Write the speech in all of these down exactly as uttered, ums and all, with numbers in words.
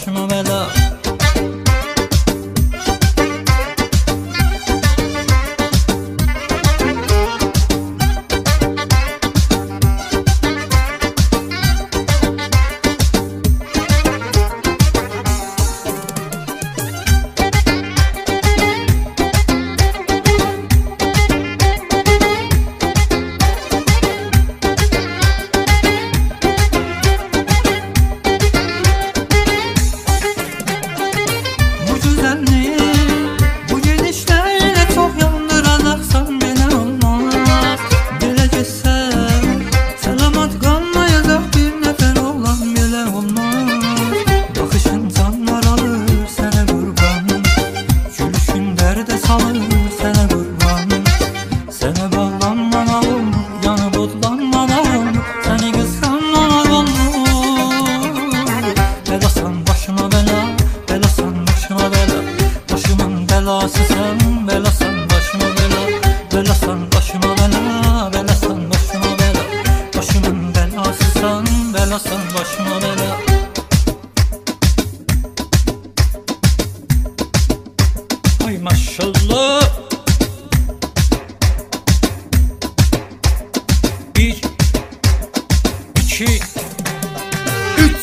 başıma bela. Belasan, belasan başıma bela, belasan başıma bela, belasan başıma bela, başımın belasısan, belasan başıma bela. Ay maşallah. Bir, iki, üç.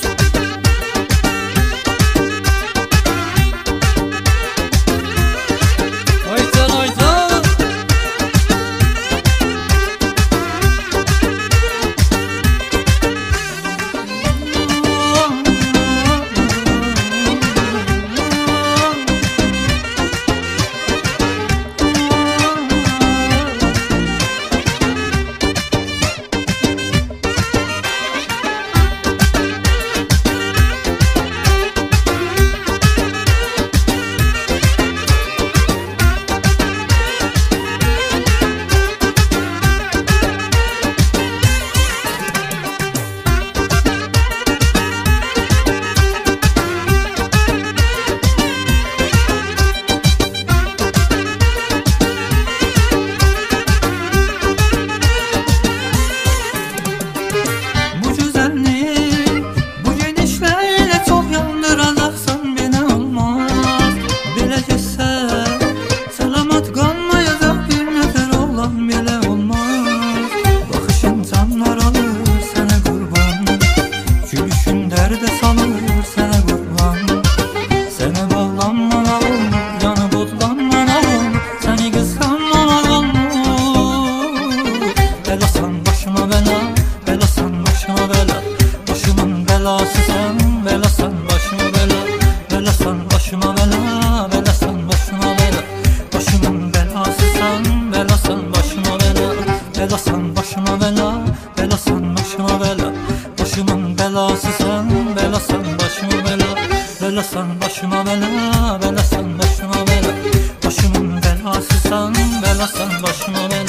Belasısan, belasan başıma bela, belasan başıma bela, belasan başıma bela, başımın belasısan, belasan başıma bela, belasan başıma bela, belasan başıma bela, başımın belasısan, belasan başıma bela, belasan başıma bela, belasan başıma bela, başımın belasısan, belasan başıma bela.